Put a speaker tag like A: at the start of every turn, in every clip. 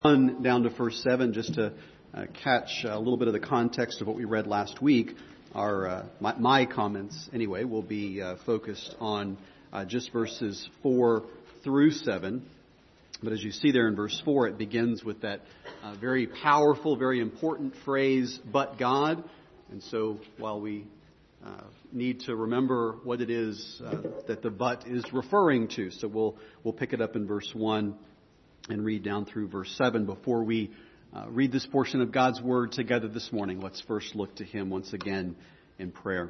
A: 1 down to verse 7, just to catch a little bit of the context of what we read last week. My comments, anyway, will be focused on just verses 4 through 7. But as you see there in verse 4, it begins with that very powerful, very important phrase, "but God." And so while we need to remember what it is that the "but" is referring to, so we'll pick it up in verse 1 and read down through verse 7. Before we read this portion of God's Word together this morning, let's first look to Him once again in prayer.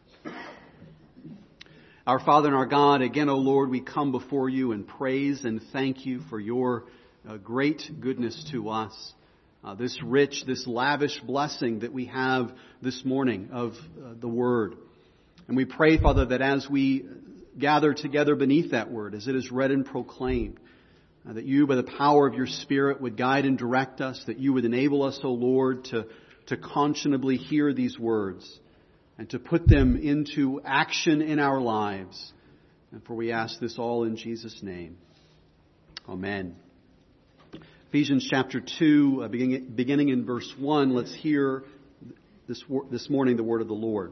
A: Our Father and our God, again, O Lord, we come before You and praise and thank You for Your great goodness to us. This rich, this lavish blessing that we have this morning of the Word. And we pray, Father, that as we gather together beneath that Word, as it is read and proclaimed, that You, by the power of Your Spirit, would guide and direct us, that You would enable us, O Lord, to conscionably hear these words and to put them into action in our lives. And for we ask this all in Jesus' name. Amen. Ephesians chapter 2, beginning in verse 1, let's hear this morning the word of the Lord.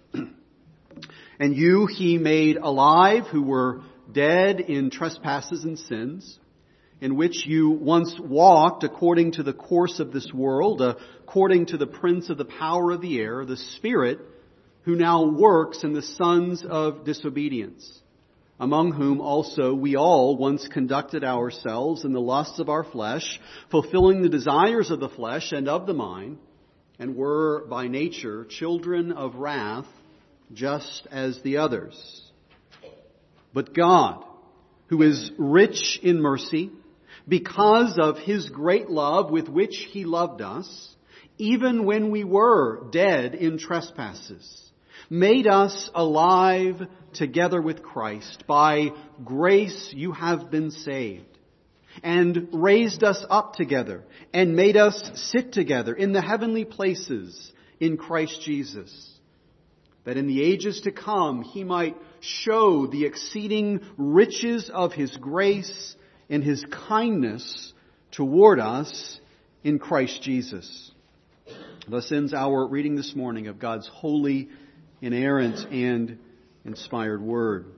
A: "And you He made alive who were dead in trespasses and sins, in which you once walked according to the course of this world, according to the prince of the power of the air, the Spirit, who now works in the sons of disobedience, among whom also we all once conducted ourselves in the lusts of our flesh, fulfilling the desires of the flesh and of the mind, and were by nature children of wrath, just as the others. But God, who is rich in mercy, because of His great love with which He loved us, even when we were dead in trespasses, made us alive together with Christ. By grace you have been saved, and raised us up together, and made us sit together in the heavenly places in Christ Jesus, that in the ages to come He might show the exceeding riches of His grace and His kindness toward us in Christ Jesus." Thus ends our reading this morning of God's holy, inerrant, and inspired Word.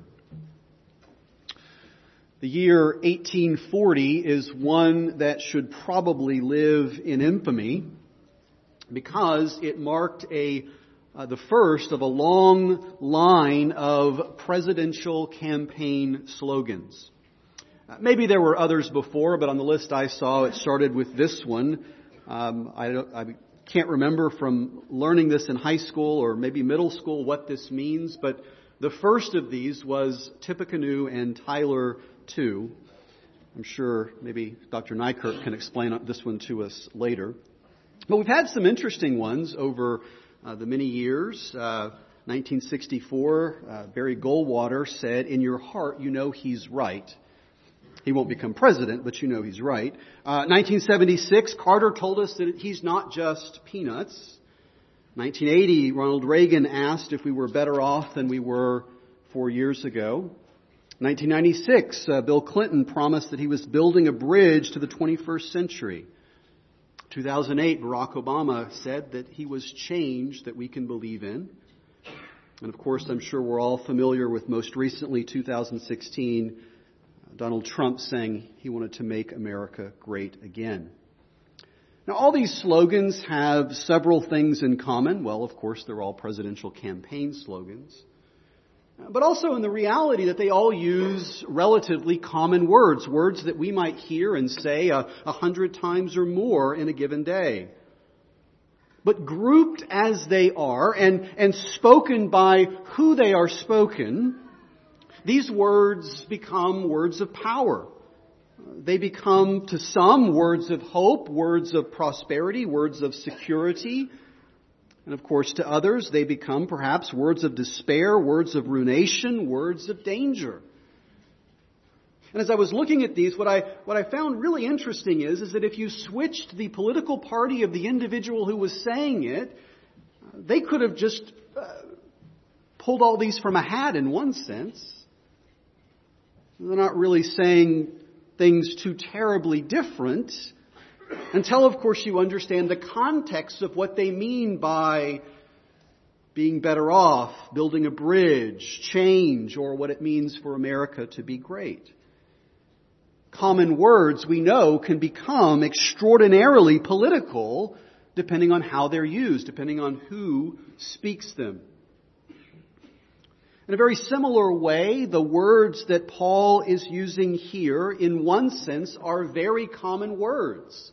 A: The year 1840 is one that should probably live in infamy because it marked the first of a long line of presidential campaign slogans. Maybe there were others before, but on the list I saw, it started with this one. I can't remember from learning this in high school or maybe middle school what this means, but the first of these was Tippecanoe and Tyler too. I'm sure maybe Dr. Nykirk can explain this one to us later. But we've had some interesting ones over the many years. 1964, Barry Goldwater said, "In your heart, you know he's right." He won't become president, but you know he's right. 1976, Carter told us that he's not just peanuts. 1980, Ronald Reagan asked if we were better off than we were 4 years ago. 1996, Bill Clinton promised that he was building a bridge to the 21st century. 2008, Barack Obama said that he was change that we can believe in. And of course, I'm sure we're all familiar with most recently, 2016, Donald Trump saying he wanted to make America great again. Now, all these slogans have several things in common. Well, of course, they're all presidential campaign slogans. But also in the reality that they all use relatively common words that we might hear and say 100 times or more in a given day. But grouped as they are and spoken by who they are spoken, these words become words of power. They become, to some, words of hope, words of prosperity, words of security. And of course, to others, they become perhaps words of despair, words of ruination, words of danger. And as I was looking at these, what I found really interesting is that if you switched the political party of the individual who was saying it, they could have just pulled all these from a hat in one sense. They're not really saying things too terribly different. Until, of course, you understand the context of what they mean by being better off, building a bridge, change, or what it means for America to be great. Common words, we know, can become extraordinarily political depending on how they're used, depending on who speaks them. In a very similar way, the words that Paul is using here, in one sense, are very common words.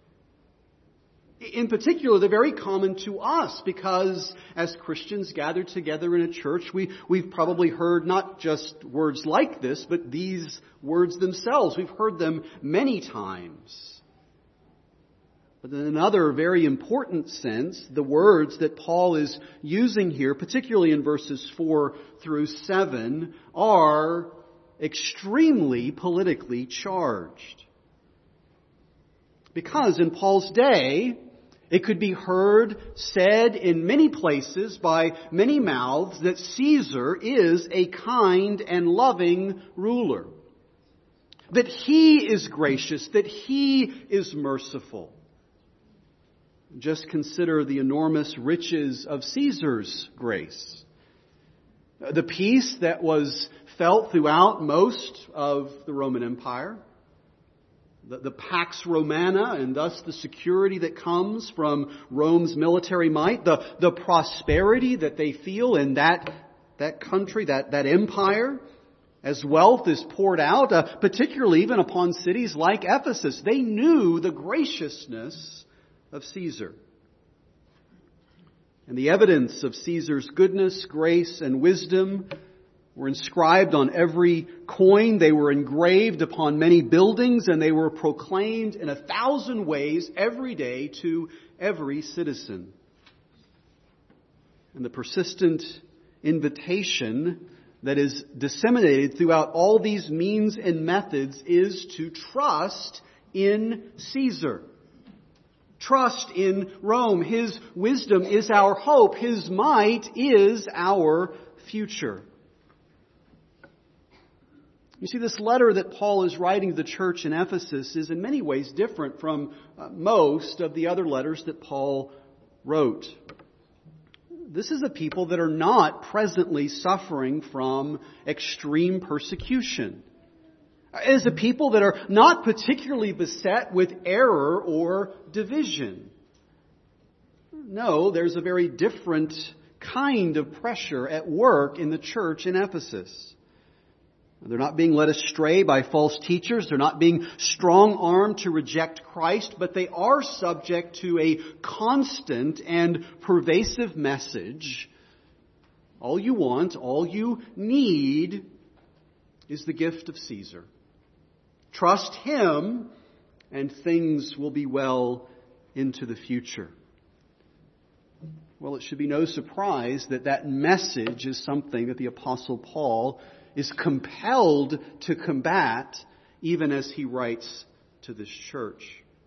A: In particular, they're very common to us because as Christians gathered together in a church, we've probably heard not just words like this, but these words themselves. We've heard them many times. But in another very important sense, the words that Paul is using here, particularly in verses 4 through 7, are extremely politically charged. Because in Paul's day, it could be heard, said in many places by many mouths that Caesar is a kind and loving ruler. That he is gracious, that he is merciful. Just consider the enormous riches of Caesar's grace. The peace that was felt throughout most of the Roman Empire. The Pax Romana, and thus the security that comes from Rome's military might. The prosperity that they feel in that country, that empire. As wealth is poured out, particularly even upon cities like Ephesus. They knew the graciousness of Caesar. And the evidence of Caesar's goodness, grace, and wisdom were inscribed on every coin. They were engraved upon many buildings, and they were proclaimed in 1,000 ways every day to every citizen. And the persistent invitation that is disseminated throughout all these means and methods is to trust in Caesar. Trust in Rome. His wisdom is our hope. His might is our future. You see, this letter that Paul is writing to the church in Ephesus is in many ways different from most of the other letters that Paul wrote. This is a people that are not presently suffering from extreme persecution. It is a people that are not particularly beset with error or division. No, there's a very different kind of pressure at work in the church in Ephesus. They're not being led astray by false teachers. They're not being strong-armed to reject Christ, but they are subject to a constant and pervasive message. All you want, all you need is the gift of Caesar. Trust him, and things will be well into the future. Well, it should be no surprise that that message is something that the Apostle Paul is compelled to combat, even as he writes to this church.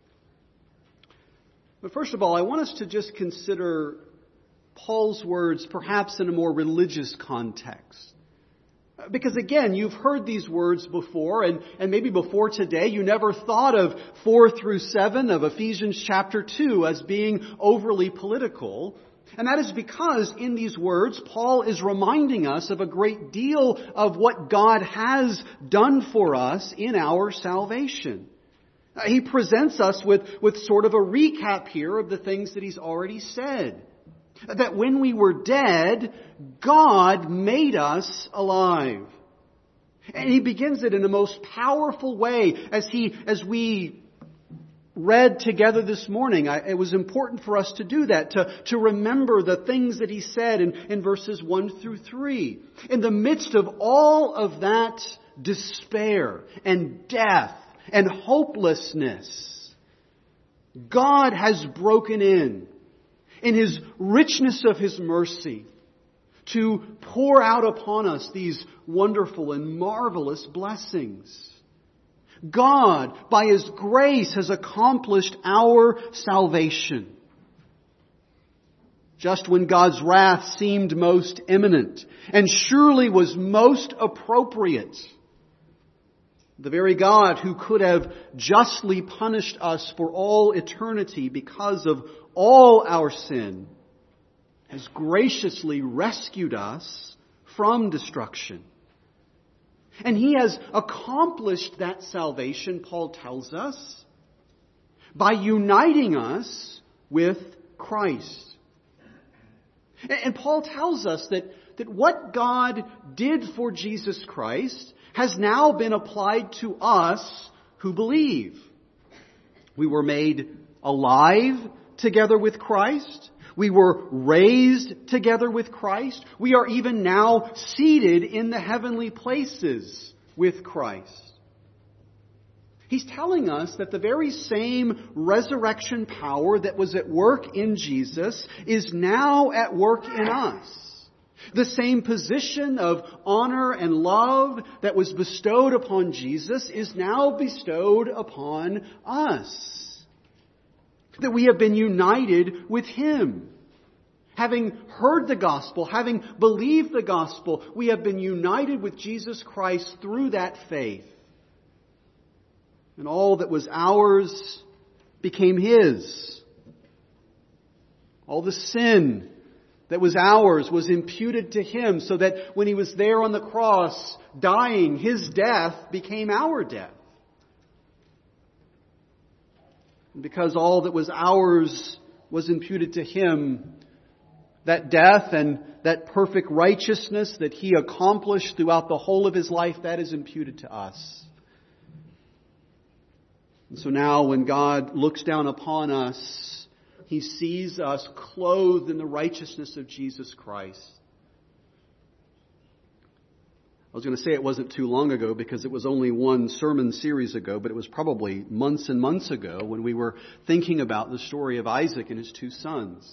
A: But first of all, I want us to just consider Paul's words perhaps in a more religious context. Because again, you've heard these words before, and maybe before today, you never thought of 4 through 7 of Ephesians chapter 2 as being overly political. And that is because in these words, Paul is reminding us of a great deal of what God has done for us in our salvation. He presents us with sort of a recap here of the things that he's already said. That when we were dead, God made us alive. And he begins it in the most powerful way as we read together this morning. It was important for us to do that, to remember the things that he said in verses 1 through 3. In the midst of all of that despair and death and hopelessness, God has broken in His richness of His mercy, to pour out upon us these wonderful and marvelous blessings. God, by His grace, has accomplished our salvation. Just when God's wrath seemed most imminent and surely was most appropriate, The very God who could have justly punished us for all eternity because of all our sin has graciously rescued us from destruction. And He has accomplished that salvation, Paul tells us, by uniting us with Christ. And Paul tells us that what God did for Jesus Christ has now been applied to us who believe. We were made alive together with Christ. We were raised together with Christ. We are even now seated in the heavenly places with Christ. He's telling us that the very same resurrection power that was at work in Jesus is now at work in us. The same position of honor and love that was bestowed upon Jesus is now bestowed upon us. That we have been united with Him. Having heard the gospel, having believed the gospel, we have been united with Jesus Christ through that faith. And all that was ours became His. All the sin that was ours was imputed to Him, so that when He was there on the cross dying, His death became our death. And because all that was ours was imputed to Him, that death and that perfect righteousness that He accomplished throughout the whole of His life, that is imputed to us. And so now when God looks down upon us, He sees us clothed in the righteousness of Jesus Christ. I was going to say it wasn't too long ago because it was only one sermon series ago, but it was probably months and months ago when we were thinking about the story of Isaac and his two sons.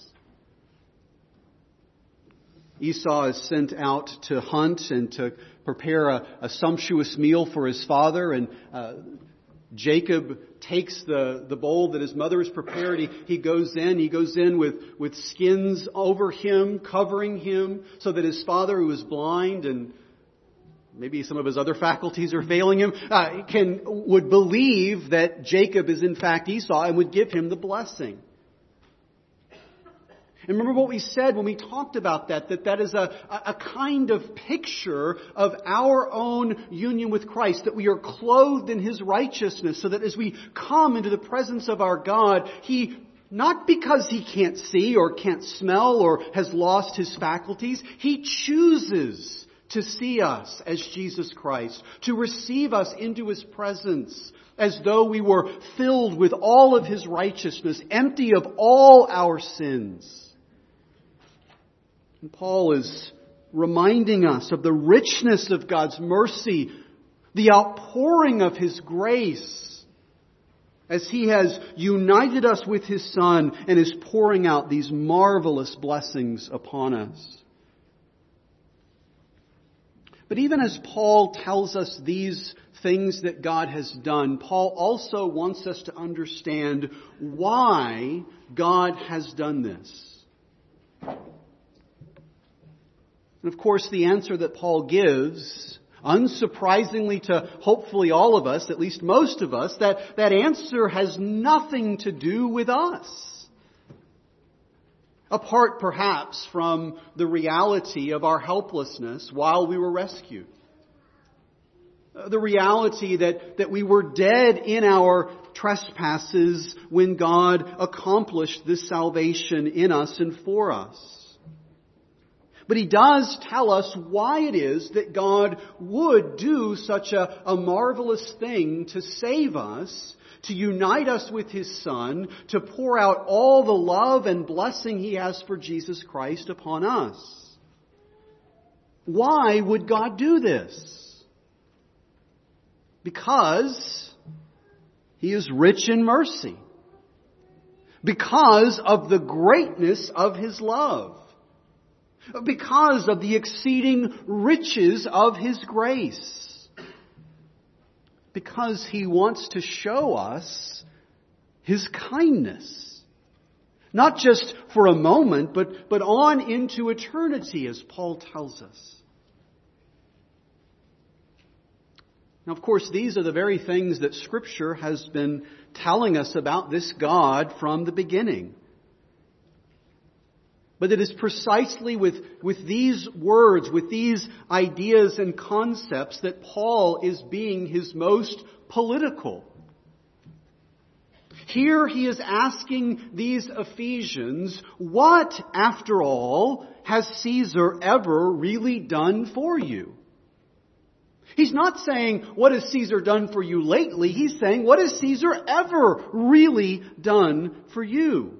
A: Esau is sent out to hunt and to prepare a sumptuous meal for his father, and Jacob takes the bowl that his mother has prepared. He goes in with skins over him, covering him, so that his father, who is blind and maybe some of his other faculties are failing him, would believe that Jacob is in fact Esau and would give him the blessing. And remember what we said when we talked about that is a kind of picture of our own union with Christ, that we are clothed in His righteousness, so that as we come into the presence of our God, He, not because He can't see or can't smell or has lost His faculties, He chooses to see us as Jesus Christ, to receive us into His presence as though we were filled with all of His righteousness, empty of all our sins. And Paul is reminding us of the richness of God's mercy, the outpouring of His grace, as He has united us with His Son and is pouring out these marvelous blessings upon us. But even as Paul tells us these things that God has done, Paul also wants us to understand why God has done this. And of course, the answer that Paul gives, unsurprisingly to hopefully all of us, at least most of us, that answer has nothing to do with us. Apart perhaps from the reality of our helplessness while we were rescued. The reality that we were dead in our trespasses when God accomplished this salvation in us and for us. But He does tell us why it is that God would do such a marvelous thing to save us, to unite us with His Son, to pour out all the love and blessing He has for Jesus Christ upon us. Why would God do this? Because He is rich in mercy. Because of the greatness of His love. Because of the exceeding riches of His grace. Because He wants to show us His kindness. Not just for a moment, but on into eternity, as Paul tells us. Now, of course, these are the very things that Scripture has been telling us about this God from the beginning. But it is precisely with these words, with these ideas and concepts, that Paul is being his most political. Here he is asking these Ephesians, what, after all, has Caesar ever really done for you? He's not saying, what has Caesar done for you lately? He's saying, what has Caesar ever really done for you?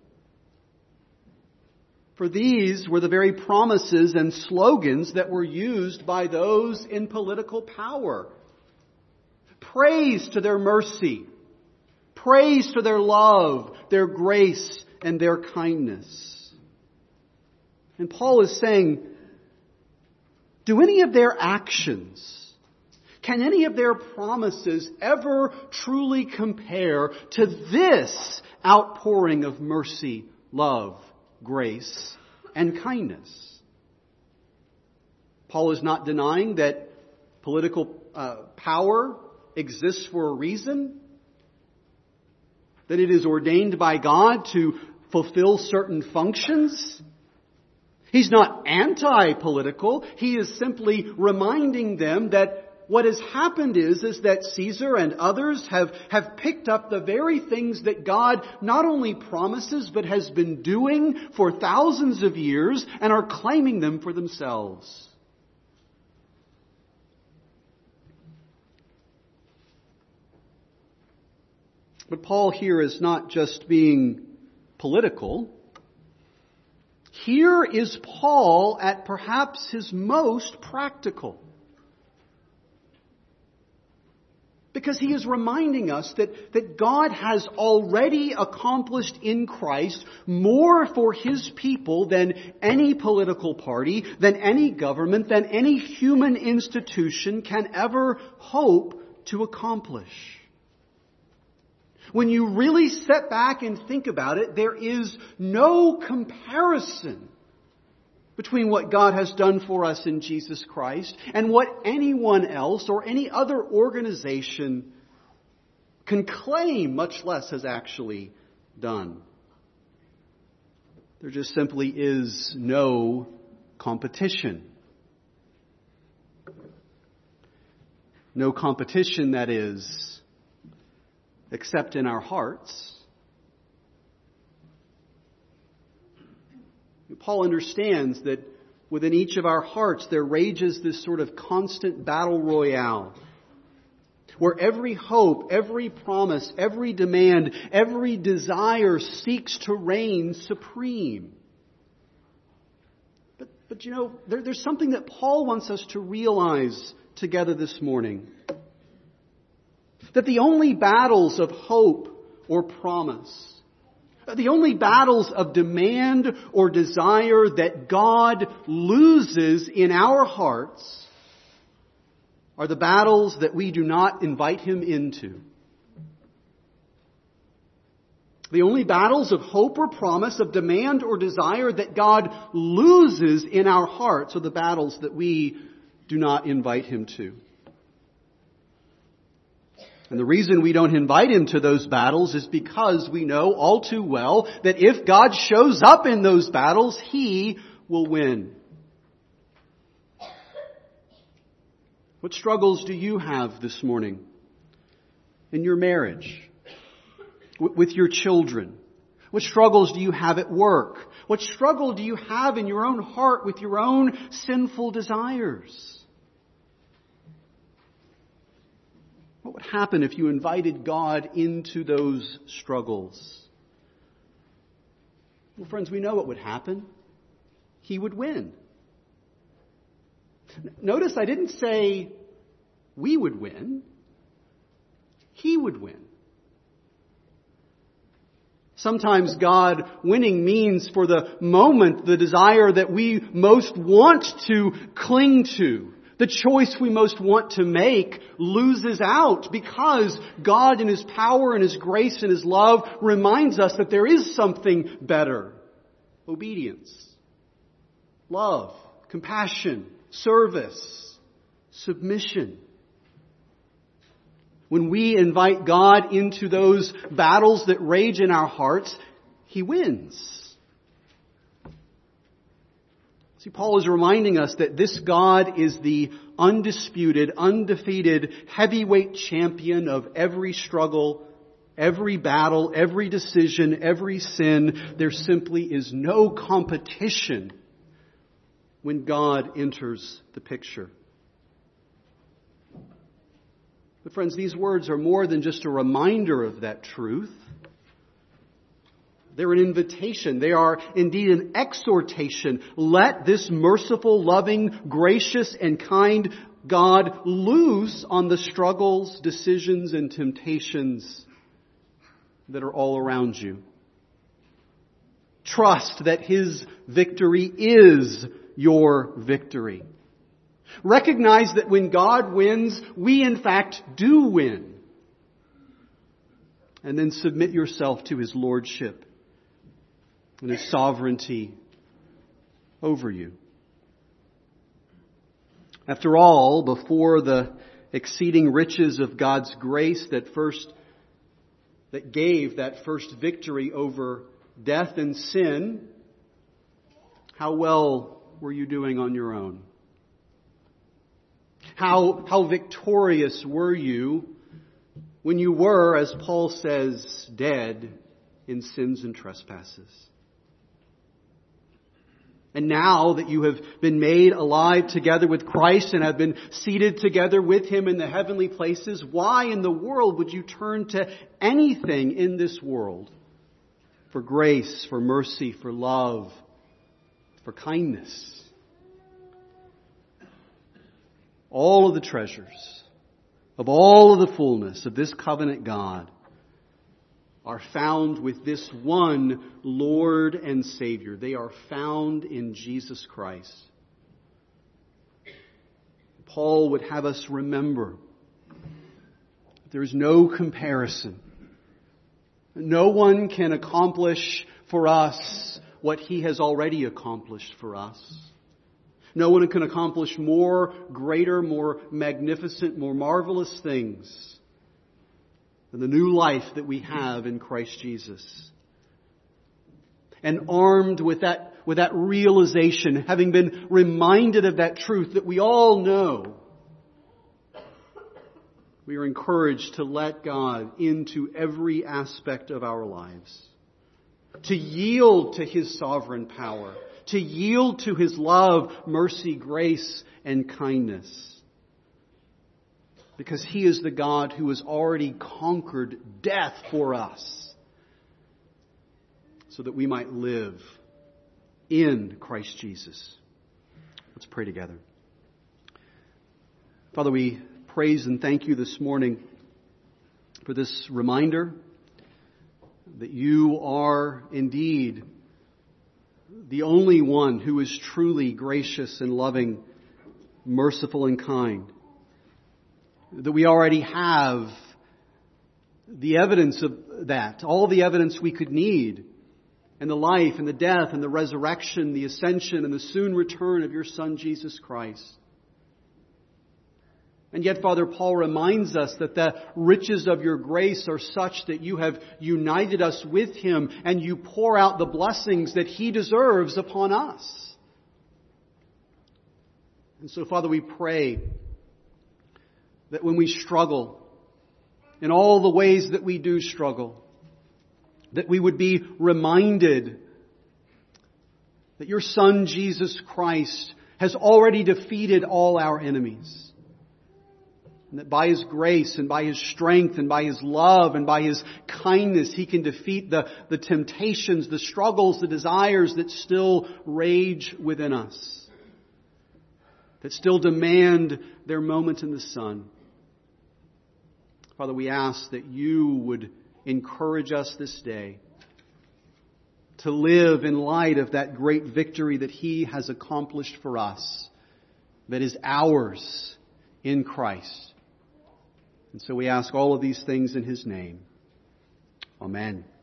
A: For these were the very promises and slogans that were used by those in political power. Praise to their mercy. Praise to their love, their grace, and their kindness. And Paul is saying, do any of their actions, can any of their promises ever truly compare to this outpouring of mercy, love, grace, and kindness? Paul is not denying that political power exists for a reason, that it is ordained by God to fulfill certain functions. He's not anti-political. He is simply reminding them that what has happened is that Caesar and others have picked up the very things that God not only promises but has been doing for thousands of years and are claiming them for themselves. But Paul here is not just being political. Here is Paul at perhaps his most practical. Because he is reminding us that God has already accomplished in Christ more for His people than any political party, than any government, than any human institution can ever hope to accomplish. When you really step back and think about it, there is no comparison between what God has done for us in Jesus Christ and what anyone else or any other organization can claim, much less has actually done. There just simply is no competition. No competition, that is, except in our hearts. Paul understands that within each of our hearts there rages this sort of constant battle royale, where every hope, every promise, every demand, every desire seeks to reign supreme. But you know, there's something that Paul wants us to realize together this morning. That the only battles of hope or promise, the only battles of demand or desire that God loses in our hearts are the battles that we do not invite Him into. The only battles of hope or promise, of demand or desire that God loses in our hearts are the battles that we do not invite Him to. And the reason we don't invite Him to those battles is because we know all too well that if God shows up in those battles, He will win. What struggles do you have this morning in your marriage, with your children? What struggles do you have at work? What struggle do you have in your own heart with your own sinful desires? What would happen if you invited God into those struggles? Well, friends, we know what would happen. He would win. Notice I didn't say we would win. He would win. Sometimes God winning means for the moment the desire that we most want to cling to, the choice we most want to make, loses out because God in His power and His grace and His love reminds us that there is something better. Obedience, love, compassion, service, submission. when we invite God into those battles that rage in our hearts, He wins. See, Paul is reminding us that this God is the undisputed, undefeated, heavyweight champion of every struggle, every battle, every decision, every sin. There simply is no competition when God enters the picture. But friends, these words are more than just a reminder of that truth. They're an invitation. They are indeed an exhortation. Let this merciful, loving, gracious, and kind God loose on the struggles, decisions, and temptations that are all around you. Trust that His victory is your victory. Recognize that when God wins, we in fact do win. And then submit yourself to His lordship and His sovereignty over you. After all, before the exceeding riches of God's grace that gave that first victory over death and sin, how well were you doing on your own? How victorious were you when you were, as Paul says, dead in sins and trespasses? And now that you have been made alive together with Christ and have been seated together with Him in the heavenly places, why in the world would you turn to anything in this world for grace, for mercy, for love, for kindness? All of the treasures of all of the fullness of this covenant God are found with this one Lord and Savior. They are found in Jesus Christ. Paul would have us remember there is no comparison. No one can accomplish for us what He has already accomplished for us. No one can accomplish more greater, more magnificent, more marvelous things than the new life that we have in Christ Jesus. And armed with that realization, having been reminded of that truth that we all know, we are encouraged to let God into every aspect of our lives, to yield to His sovereign power, to yield to His love, mercy, grace, and kindness. Because He is the God who has already conquered death for us, so that we might live in Christ Jesus. Let's pray together. Father, we praise and thank You this morning for this reminder that You are indeed the only one who is truly gracious and loving, merciful and kind. That we already have the evidence of that, all the evidence we could need, and the life and the death and the resurrection, the ascension and the soon return of Your Son, Jesus Christ. And yet, Father, Paul reminds us that the riches of Your grace are such that You have united us with Him and You pour out the blessings that He deserves upon us. And so, Father, we pray that when we struggle, in all the ways that we do struggle, that we would be reminded that Your Son, Jesus Christ, has already defeated all our enemies. And that by His grace and by His strength and by His love and by His kindness, He can defeat the temptations, the struggles, the desires that still rage within us, that still demand their moment in the sun. Father, we ask that You would encourage us this day to live in light of that great victory that He has accomplished for us, that is ours in Christ. And so we ask all of these things in His name. Amen.